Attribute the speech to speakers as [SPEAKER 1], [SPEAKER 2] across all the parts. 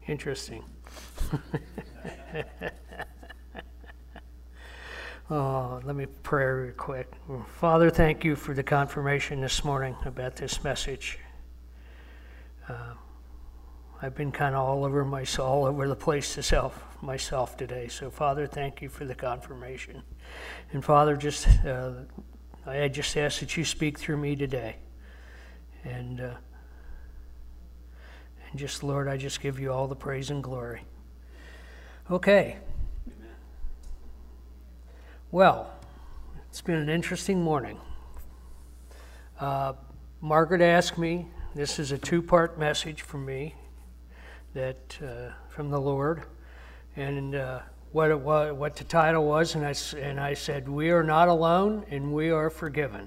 [SPEAKER 1] Interesting. Oh, let me pray real quick. Father, thank you for the confirmation this morning about this message. I've been kind of all over the place myself today. So, Father, thank you for the confirmation. And Father, I just ask that you speak through me today. And just, Lord, I just give you all the praise and glory. Okay. Well, it's been an interesting morning. Margaret asked me, this is a two-part message from me, from the Lord, and what the title was, and I said, "We are not alone, and we are forgiven."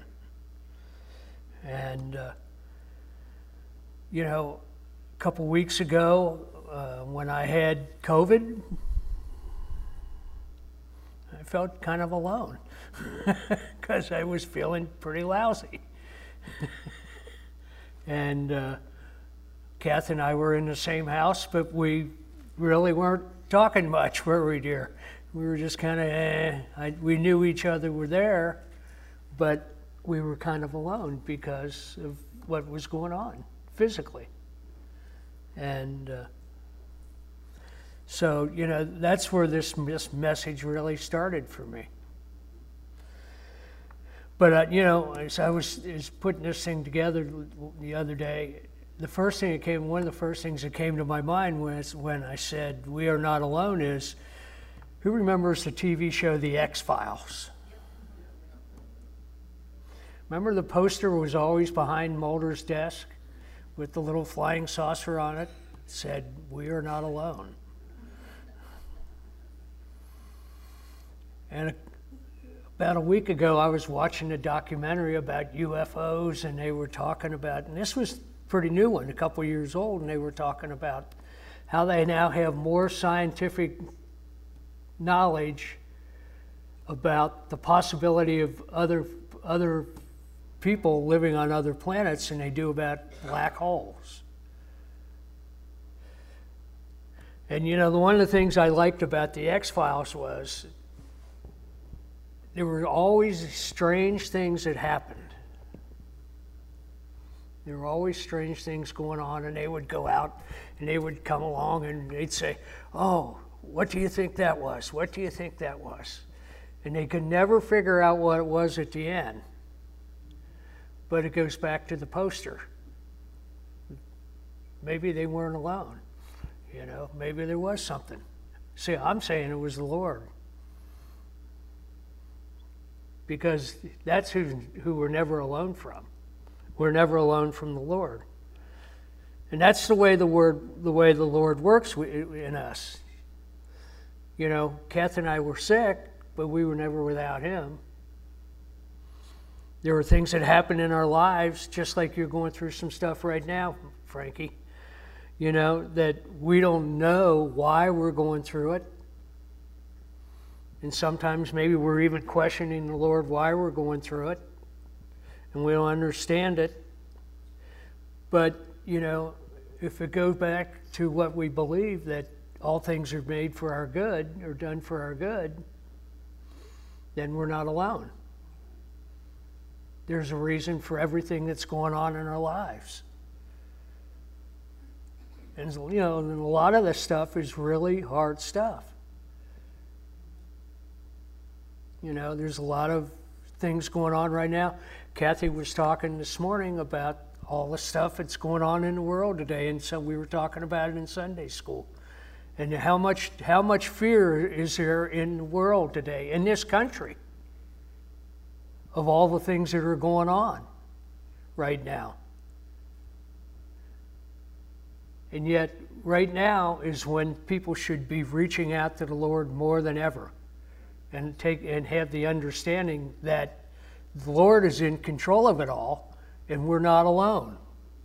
[SPEAKER 1] And a couple weeks ago, when I had COVID, I felt kind of alone because I was feeling pretty lousy. And Kath and I were in the same house, but we really weren't talking much, were we, dear? We were just kind of, we knew each other were there, but we were kind of alone because of what was going on physically. And so, that's where this message really started for me. But, as I was putting this thing together the other day, one of the first things that came to my mind was when I said, "We are not alone," is, who remembers the TV show The X-Files? Remember the poster was always behind Mulder's desk with the little flying saucer on it? It said, "We are not alone." And about a week ago, I was watching a documentary about UFOs, and they were talking about, and this was a pretty new one, a couple years old, and they were talking about how they now have more scientific knowledge about the possibility of other people living on other planets than they do about black holes. And one of the things I liked about the X-Files was there were always strange things that happened. There were always strange things going on, and they would go out and they would come along and they'd say, "Oh, what do you think that was? What do you think that was?" And they could never figure out what it was at the end. But it goes back to the poster. Maybe they weren't alone. Maybe there was something. See, I'm saying it was the Lord. Because that's who we're never alone from. We're never alone from the Lord. And that's the way the Lord works in us. Kath and I were sick, but we were never without Him. There were things that happened in our lives, just like you're going through some stuff right now, Frankie, that we don't know why we're going through it. And sometimes maybe we're even questioning the Lord why we're going through it, and we don't understand it. But, if it goes back to what we believe, that all things are made for our good, or done for our good, then we're not alone. There's a reason for everything that's going on in our lives. And, and a lot of this stuff is really hard stuff. There's a lot of things going on right now. Kathy was talking this morning about all the stuff that's going on in the world today, and so we were talking about it in Sunday school. And how much fear is there in the world today, in this country, of all the things that are going on right now. And yet, right now is when people should be reaching out to the Lord more than ever, and have the understanding that the Lord is in control of it all, and we're not alone.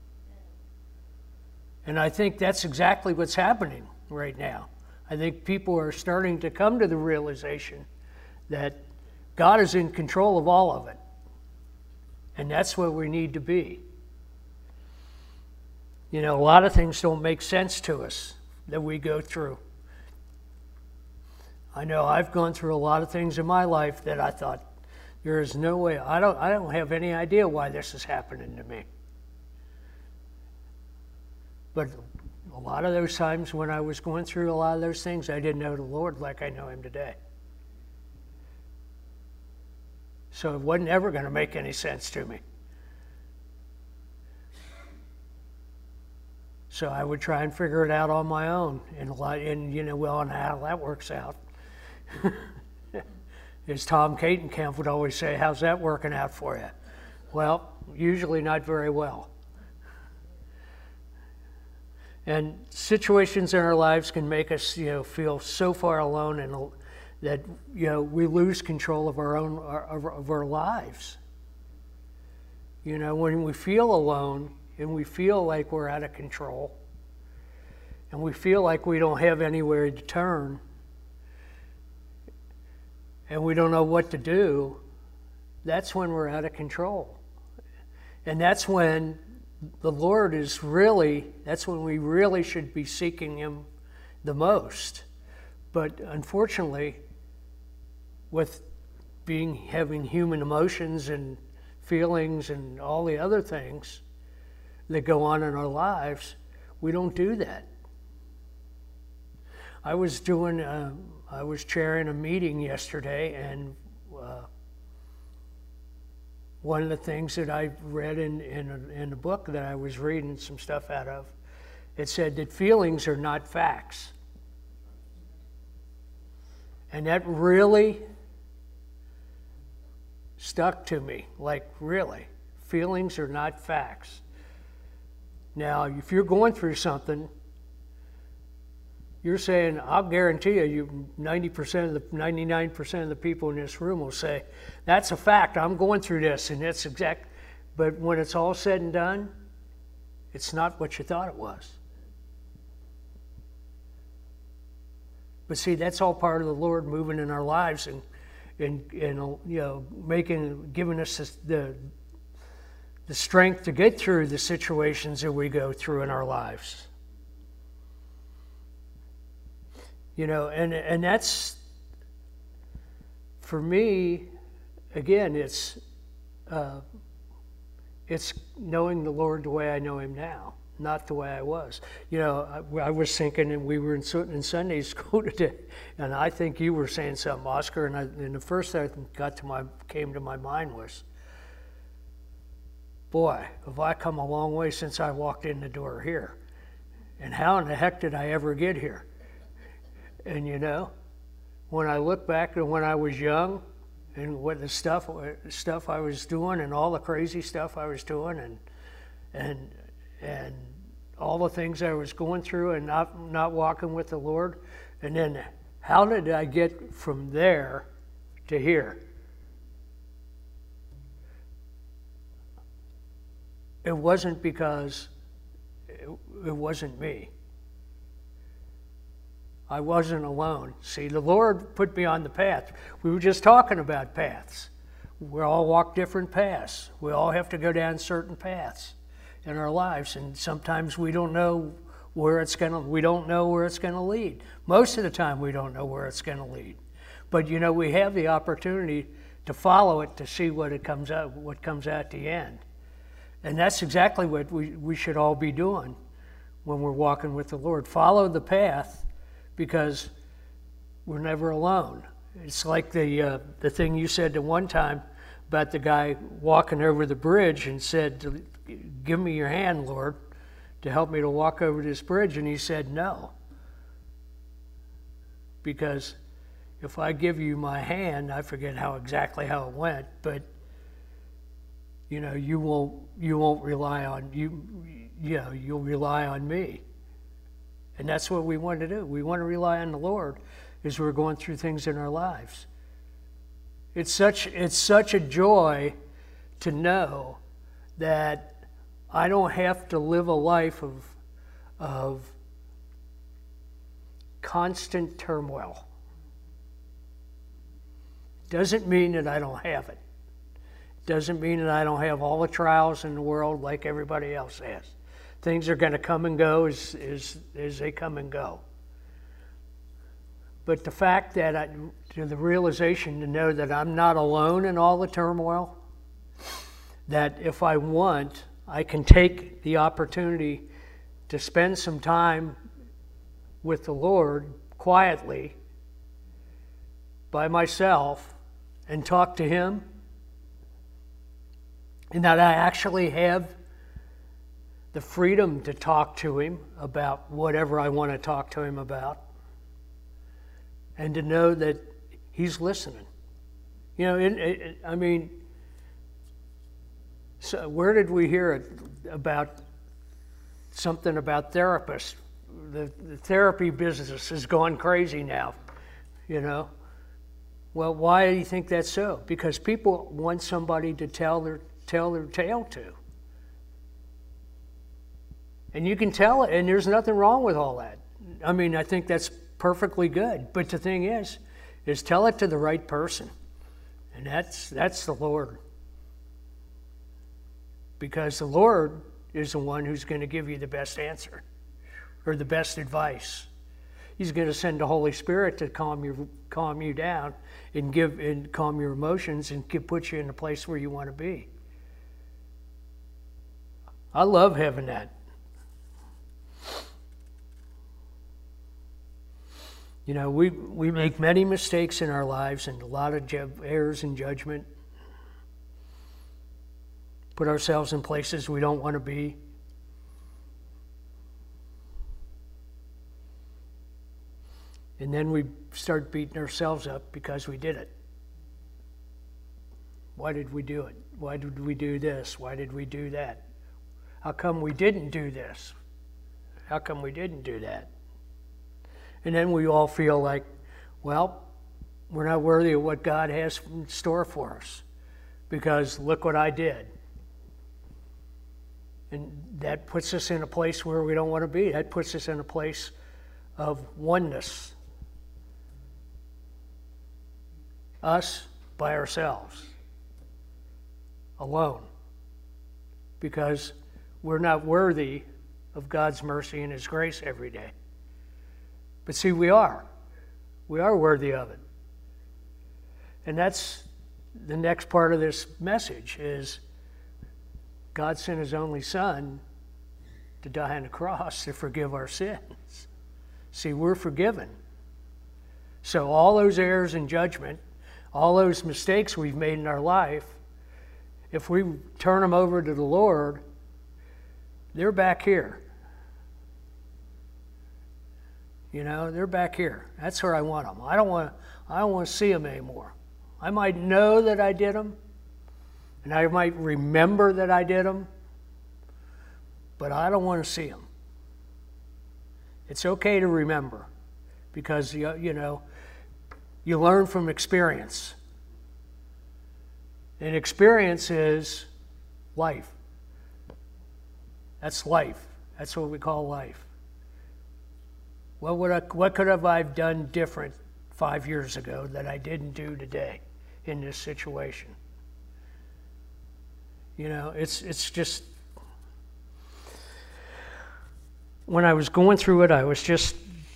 [SPEAKER 1] And I think that's exactly what's happening right now. I think people are starting to come to the realization that God is in control of all of it. And that's where we need to be. A lot of things don't make sense to us. that we go through. I know I've gone through a lot of things in my life that I thought, there is no way, I don't have any idea why this is happening to me. But a lot of those times when I was going through a lot of those things, I didn't know the Lord like I know him today. So it wasn't ever going to make any sense to me. So I would try and figure it out on my own, and how that works out. As Tom Catenkamp would always say, how's that working out for you? Well, usually not very well. And situations in our lives can make us, feel so far alone, and that we lose control of our lives. When we feel alone and we feel like we're out of control, and we feel like we don't have anywhere to turn, and we don't know what to do, that's when we're out of control. And that's when the Lord that's when we really should be seeking him the most. But unfortunately, with having human emotions and feelings and all the other things that go on in our lives, we don't do that. I was chairing a meeting yesterday, and one of the things that I read in a book that I was reading some stuff out of, it said that feelings are not facts. And that really stuck to me, like really, feelings are not facts. Now, if you're going through something, you're saying, I'll guarantee you 99% of the people in this room will say, that's a fact, I'm going through this, and that's exact. But when it's all said and done, it's not what you thought it was. But see, that's all part of the Lord moving in our lives and giving us the strength to get through the situations that we go through in our lives. And that's, for me, again, it's knowing the Lord the way I know him now, not the way I was. I was thinking, and we were in Sunday school today, and I think you were saying something, Oscar, and the first thing that came to my mind was, boy, have I come a long way since I walked in the door here. And how in the heck did I ever get here? And when I look back to when I was young and what the stuff I was doing and all the crazy stuff I was doing and all the things I was going through and not walking with the Lord, and then how did I get from there to here? It wasn't because it wasn't me. I wasn't alone. See, the Lord put me on the path. We were just talking about paths. We all walk different paths. We all have to go down certain paths in our lives, and sometimes we don't know where it's going to lead. Most of the time we don't know where it's going to lead. But we have the opportunity to follow it to see what comes out at the end. And that's exactly what we should all be doing when we're walking with the Lord. Follow the path, because we're never alone. It's like the thing you said the one time about the guy walking over the bridge and said, give me your hand, Lord, to help me to walk over this bridge. And he said, no. Because if I give you my hand, I forget exactly how it went, but you won't rely on you'll rely on me. And that's what we want to do. We want to rely on the Lord as we're going through things in our lives. It's such a joy to know that I don't have to live a life of constant turmoil. Doesn't mean that I don't have it. Doesn't mean that I don't have all the trials in the world like everybody else has. Things are going to come and go as they come and go. But the fact that the realization to know that I'm not alone in all the turmoil, that if I want, I can take the opportunity to spend some time with the Lord quietly by myself and talk to Him, and that I actually have the freedom to talk to Him about whatever I want to talk to Him about, and to know that He's listening. You know, I mean, so where did we hear it about something about therapists? The therapy business has gone crazy now, you know. Well, why do you think that's so? Because people want somebody to tell their tale to. And you can tell it, and there's nothing wrong with all that. I mean, I think that's perfectly good. But the thing is tell it to the right person. And that's the Lord. Because the Lord is the one who's going to give you the best answer or the best advice. He's going to send the Holy Spirit to calm you down and calm your emotions and put you in the place where you want to be. I love having that. You know, we make many mistakes in our lives and a lot of errors in judgment. Put ourselves in places we don't want to be. And then we start beating ourselves up because we did it. Why did we do it? Why did we do this? Why did we do that? How come we didn't do this? How come we didn't do that? And then we all feel like, well, we're not worthy of what God has in store for us because look what I did. And that puts us in a place where we don't want to be. That puts us in a place of oneness. Us by ourselves, alone, because we're not worthy of God's mercy and His grace every day. But see, we are. We are worthy of it. And that's the next part of this message is God sent His only Son to die on the cross to forgive our sins. See, we're forgiven. So all those errors in judgment, all those mistakes we've made in our life, if we turn them over to the Lord, they're back here. You know, they're back here. That's where I want them. I don't want to see them anymore. I might know that I did them, and I might remember that I did them, but I don't want to see them. It's okay to remember because, you know, you learn from experience. And experience is life. That's life. That's what we call life. What could have I done different 5 years ago that I didn't do today in this situation? You know, it's just, when I was going through it, I was just,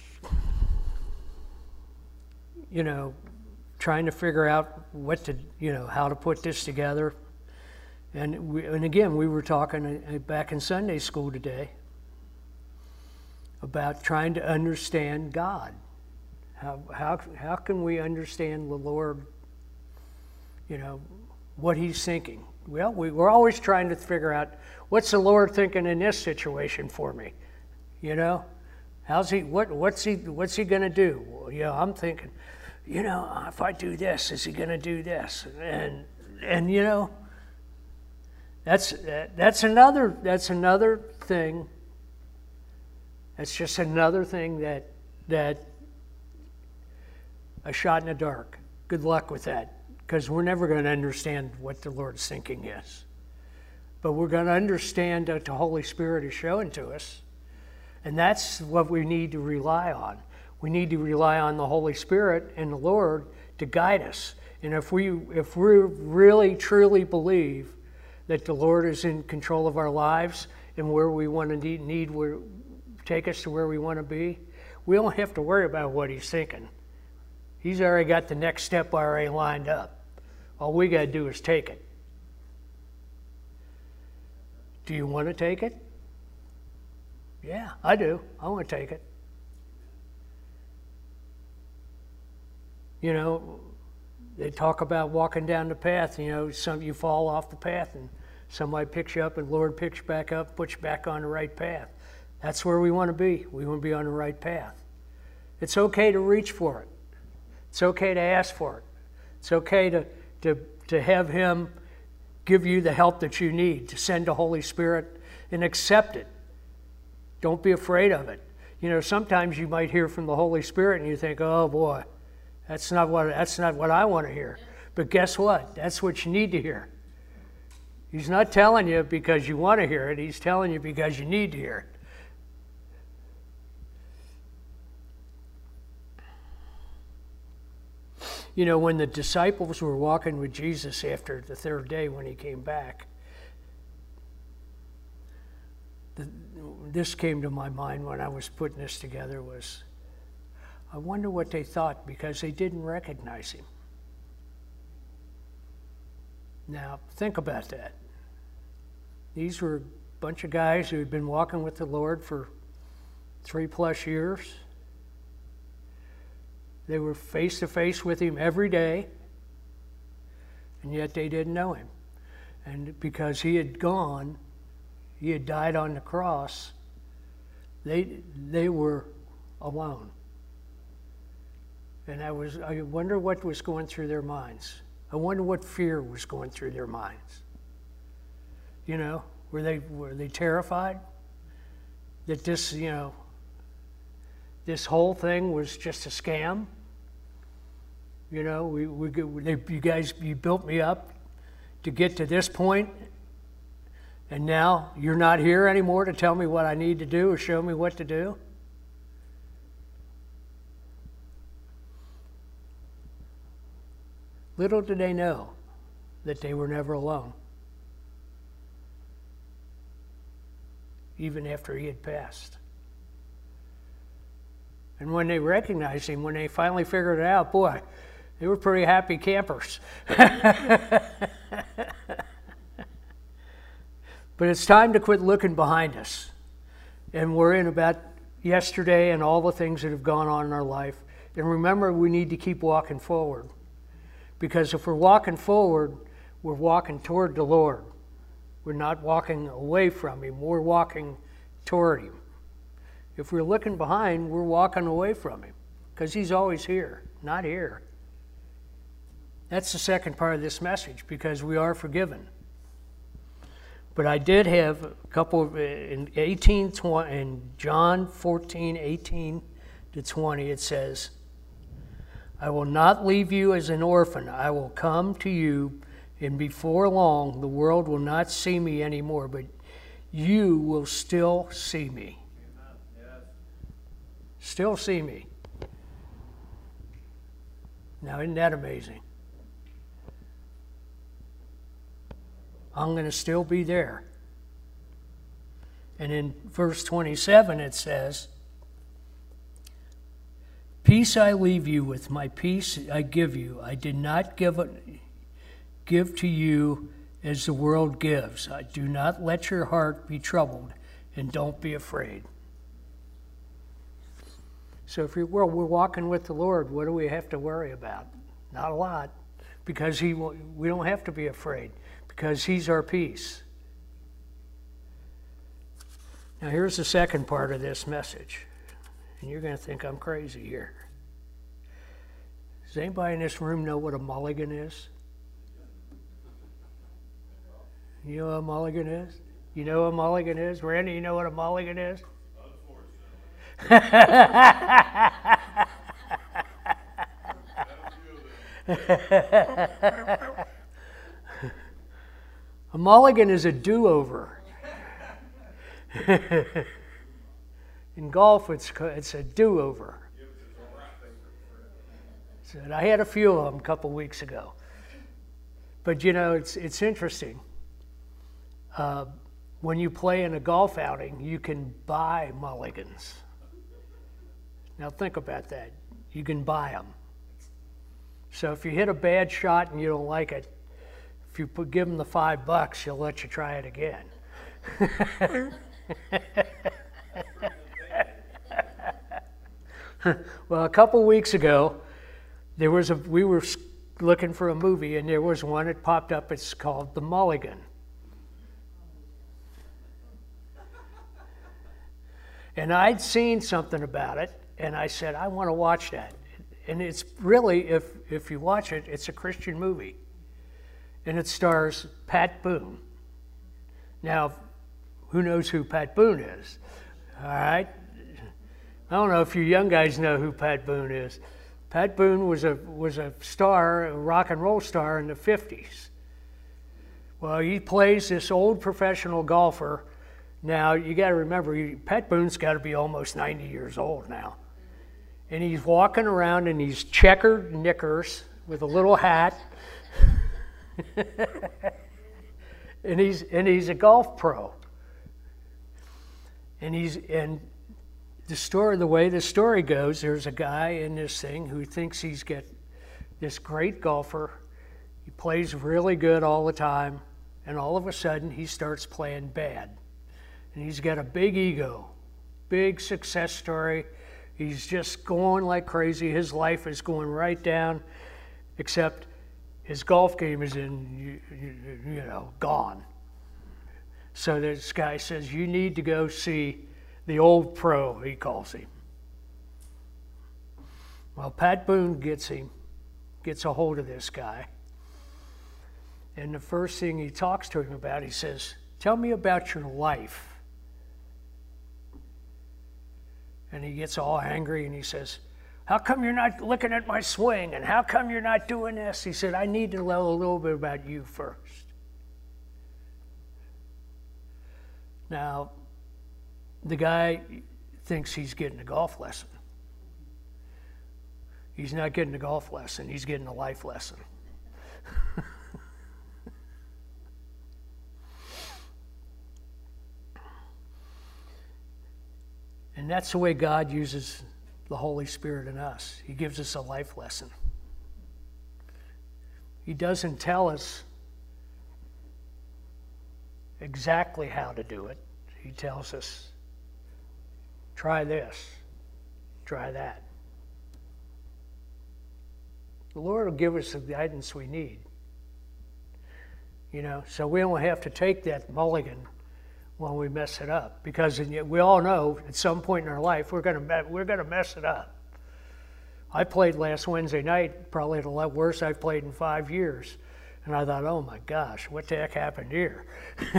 [SPEAKER 1] you know, trying to figure out how to put this together. And again, we were talking back in Sunday school today about trying to understand God. How can we understand the Lord, you know, what He's thinking? Well, we're always trying to figure out, what's the Lord thinking in this situation for me? You know? What's he going to do? Well, you know, I'm thinking, you know, if I do this, is He going to do this? And you know, that's another thing. That's just another thing that a shot in the dark. Good luck with that, because we're never going to understand what the Lord's thinking is. But we're going to understand that the Holy Spirit is showing to us, and that's what we need to rely on. We need to rely on the Holy Spirit and the Lord to guide us. And if we really truly believe that the Lord is in control of our lives and where we want to need where take us to where we want to be, we don't have to worry about what he's thinking. He's already got the next step already lined up. All we got to do is take it. Do you want to take it? Yeah, I do. I want to take it. You know, they talk about walking down the path. You know, you fall off the path and somebody picks you up and the Lord picks you back up, puts you back on the right path. That's where we want to be. We want to be on the right path. It's okay to reach for it. It's okay to ask for it. It's okay to have him give you the help that you need, to send the Holy Spirit and accept it. Don't be afraid of it. You know, sometimes you might hear from the Holy Spirit and you think, oh boy, that's not what I want to hear. But guess what? That's what you need to hear. He's not telling you because you want to hear it. He's telling you because you need to hear it. You know, when the disciples were walking with Jesus after the third day when he came back, this came to my mind when I was putting this together was, I wonder what they thought because they didn't recognize him. Now, think about that. These were a bunch of guys who had been walking with the Lord for 3+ years. They were face to face with him every day, and yet they didn't know him. And because he had gone, he had died on the cross, they were alone. And I wonder what was going through their minds. I wonder what fear was going through their minds. You know, were they terrified that this, you know, this whole thing was just a scam? You know, you built me up to get to this point, and now you're not here anymore to tell me what I need to do or show me what to do? Little did they know that they were never alone, even after he had passed. And when they recognized him, when they finally figured it out, boy, they were pretty happy campers. But it's time to quit looking behind us. And we're in about yesterday and all the things that have gone on in our life. And remember, we need to keep walking forward. Because if we're walking forward, we're walking toward the Lord. We're not walking away from him. We're walking toward him. If we're looking behind, we're walking away from him. Because he's always here, not here. That's the second part of this message, because we are forgiven. But I did have a couple of, in John 14:18-20, it says, I will not leave you as an orphan. I will come to you, and before long the world will not see me anymore, but you will still see me. Yes. Still see me. Now, isn't that amazing? I'm going to still be there. And in verse 27 it says, peace I leave you with, my peace I give you. I did not give to you as the world gives. Do not let your heart be troubled, and don't be afraid. So if we're walking with the Lord, what do we have to worry about? Not a lot, because we don't have to be afraid, because he's our peace. Now here's the second part of this message, and you're going to think I'm crazy here. Does anybody in this room know what a mulligan is? You know what a mulligan is? You know what a mulligan is? Randy, you know what a mulligan is? A mulligan is a do-over. In golf, it's a do-over. So I had a few of them a couple weeks ago. But you know, it's interesting. when you play in a golf outing, you can buy mulligans. Now think about that. You can buy them. So if you hit a bad shot and you don't like it, if you give them the $5, he'll let you try it again. Well, a couple weeks ago, we were looking for a movie, and there was one that popped up. It's called The Mulligan. And I'd seen something about it, and I said, I want to watch that. And it's really, if you watch it, it's a Christian movie. And it stars Pat Boone. Now, who knows who Pat Boone is? All right? I don't know if you young guys know who Pat Boone is. Pat Boone was a star, a rock and roll star in the 50s. Well, he plays this old professional golfer. Now, you got to remember, Pat Boone's got to be almost 90 years old now. And he's walking around in these checkered knickers with a little hat. and he's a golf pro. And the way the story goes, there's a guy in this thing who thinks he's got this great golfer. He plays really good all the time, and all of a sudden he starts playing bad. And he's got a big ego, big success story. He's just going like crazy. His life is going right down, except his golf game is gone. So this guy says, you need to go see the old pro, he calls him. Well, Pat Boone gets a hold of this guy. And the first thing he talks to him about, he says, tell me about your life. And he gets all angry and he says, how come you're not looking at my swing? And how come you're not doing this? He said, I need to know a little bit about you first. Now, the guy thinks he's getting a golf lesson. He's not getting a golf lesson, he's getting a life lesson. And that's the way God uses the Holy Spirit in us. He gives us a life lesson. He doesn't tell us exactly how to do it. He tells us, try this, try that. The Lord will give us the guidance we need. So we don't have to take that mulligan when we mess it up, because we all know at some point in our life we're going to mess it up. I played last Wednesday night, probably the worst I've played in 5 years, and I thought, oh my gosh, what the heck happened here?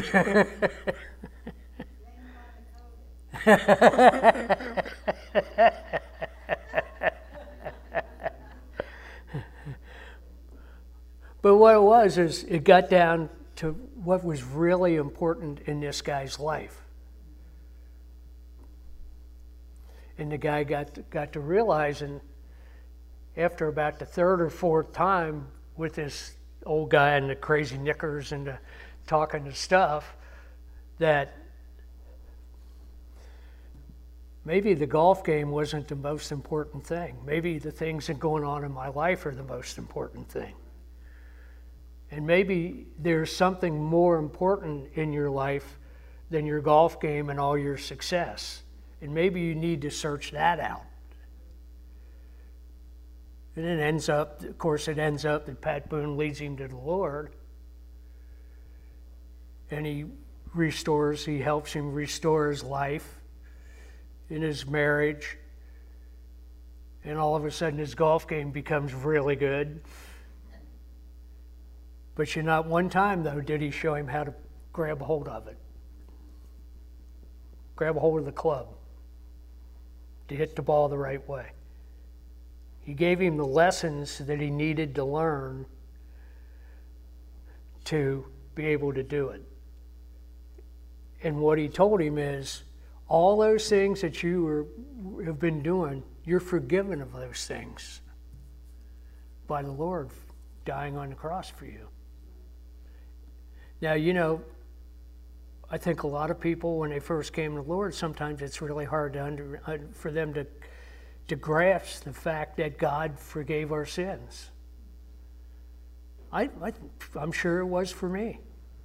[SPEAKER 1] But what it was is it got down to what was really important in this guy's life. And the guy got to realizing after about the third or fourth time with this old guy in the crazy knickers and the talking the stuff, that maybe the golf game wasn't the most important thing. Maybe the things that are going on in my life are the most important thing. And maybe there's something more important in your life than your golf game and all your success. And maybe you need to search that out. And it ends up that Pat Boone leads him to the Lord. And he helps him restore his life in his marriage. And all of a sudden his golf game becomes really good. But not one time, though, did he show him how to grab a hold of it. Grab a hold of the club to hit the ball the right way. He gave him the lessons that he needed to learn to be able to do it. And what he told him is, all those things that you have been doing, you're forgiven of those things by the Lord dying on the cross for you. Now, I think a lot of people, when they first came to the Lord, sometimes it's really hard for them to grasp the fact that God forgave our sins. I'm sure it was for me.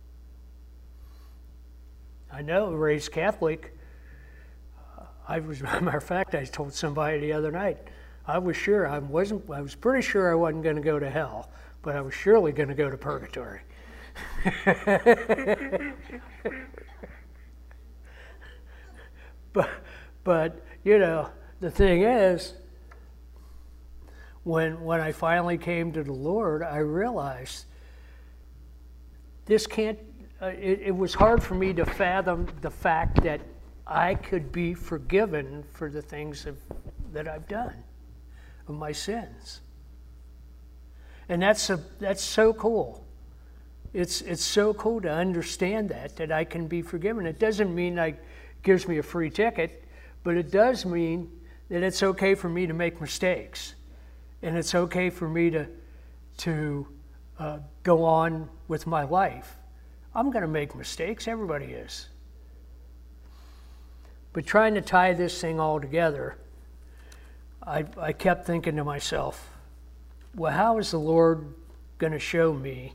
[SPEAKER 1] I know, raised Catholic. As a matter of fact, I told somebody the other night, I was pretty sure I wasn't going to go to hell, but I was surely going to go to purgatory. But you know, the thing is, when I finally came to the Lord, I realized this can't. It was hard for me to fathom the fact that I could be forgiven for the things that I've done, of my sins. And that's so cool. It's so cool to understand that I can be forgiven. It doesn't mean it gives me a free ticket, but it does mean that it's okay for me to make mistakes, and it's okay for me to go on with my life. I'm going to make mistakes. Everybody is. But trying to tie this thing all together, I kept thinking to myself, well, how is the Lord going to show me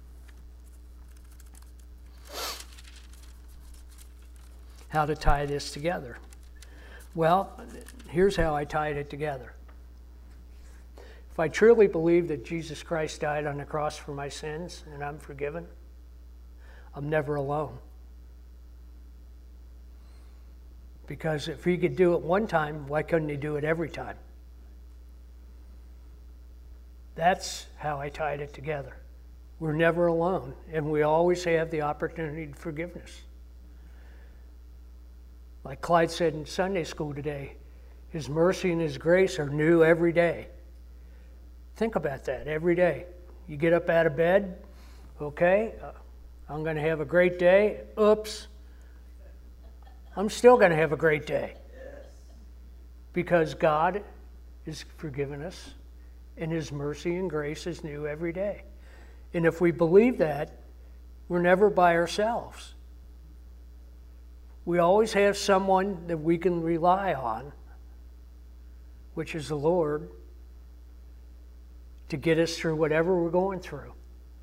[SPEAKER 1] how to tie this together? Well, here's how I tied it together. If I truly believe that Jesus Christ died on the cross for my sins and I'm forgiven, I'm never alone. Because if he could do it one time, why couldn't he do it every time? That's how I tied it together. We're never alone, and we always have the opportunity to forgiveness. Like Clyde said in Sunday school today, his mercy and his grace are new every day. Think about that, every day. You get up out of bed, okay, I'm going to have a great day. Oops. I'm still going to have a great day. Because God has forgiven us, and his mercy and grace is new every day. And if we believe that, we're never by ourselves. We always have someone that we can rely on, which is the Lord, to get us through whatever we're going through.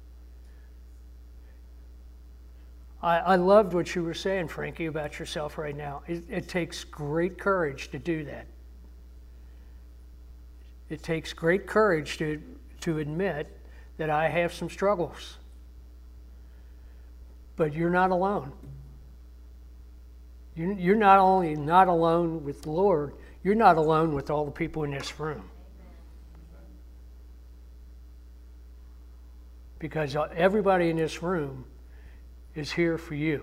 [SPEAKER 1] I loved what you were saying, Frankie, about yourself right now. It takes great courage to do that. It takes great courage to admit that I have some struggles. But you're not alone. You're not only not alone with the Lord, you're not alone with all the people in this room. Because everybody in this room is here for you,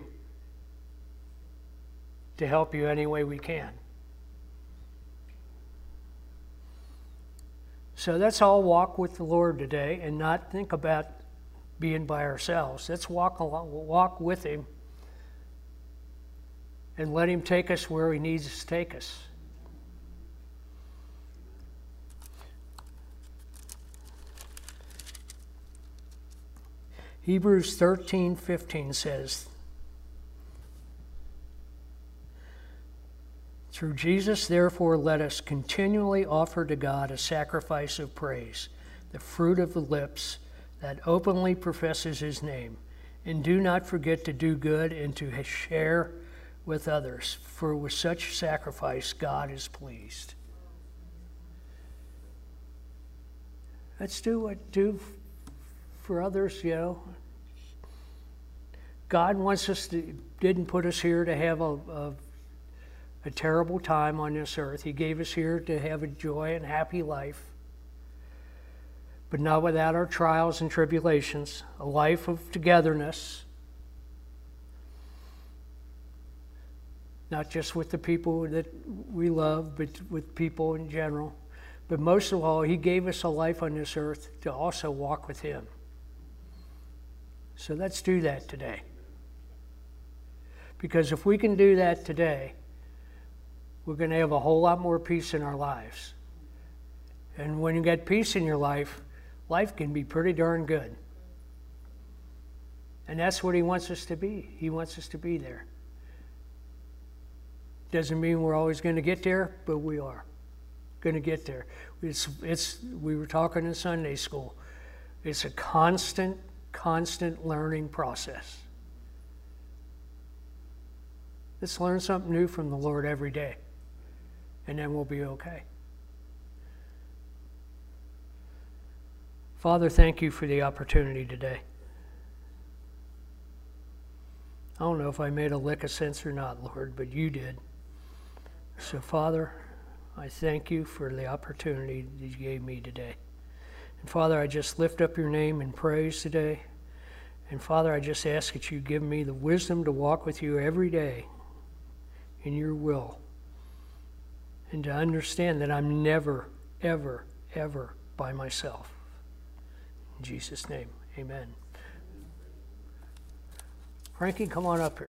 [SPEAKER 1] to help you any way we can. So let's all walk with the Lord today and not think about being by ourselves. Let's walk with him and let him take us where he needs to take us. Hebrews 13:15 says, "Through Jesus, therefore, let us continually offer to God a sacrifice of praise, the fruit of the lips that openly professes his name. And do not forget to do good and to share with others, for with such sacrifice God is pleased." Let's do for others, you know. God wants us didn't put us here to have a terrible time on this earth. He gave us here to have a joy and happy life, but not without our trials and tribulations, a life of togetherness, not just with the people that we love, but with people in general. But most of all, he gave us a life on this earth to also walk with him. So let's do that today. Because if we can do that today, we're going to have a whole lot more peace in our lives. And when you get peace in your life, life can be pretty darn good. And that's what he wants us to be. He wants us to be there. Doesn't mean we're always going to get there, but we are going to get there. We were talking in Sunday school. It's a constant learning process. Let's learn something new from the Lord every day, and then we'll be okay. Father, thank you for the opportunity today. I don't know if I made a lick of sense or not, Lord, but you did. So, Father, I thank you for the opportunity that you gave me today. And, Father, I just lift up your name in praise today. And, Father, I just ask that you give me the wisdom to walk with you every day in your will. And to understand that I'm never, ever, ever by myself. In Jesus' name, amen. Frankie, come on up here.